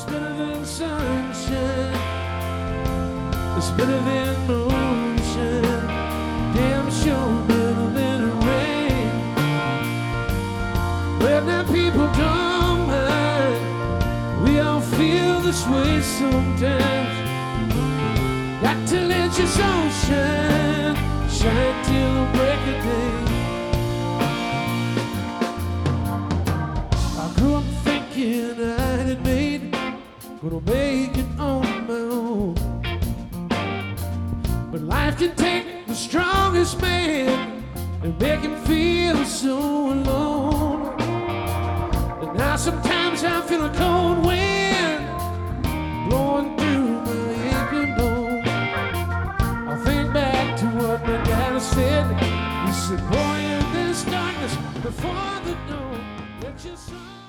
It's better than sunshine. It's better than moonshine. Damn sure better than rain. Well, now people don't mind. We all feel this way sometimes. Got to let your soul shine, shine till the break of day. I grew up thinking I had made it, gonna make it on my own. But life can take the strongest man and make him feel so alone. And now sometimes I feel a cold wind blowing through my aching bone. I think back to what my dad said. He said, boy, in this darkness before the dawn, let your sun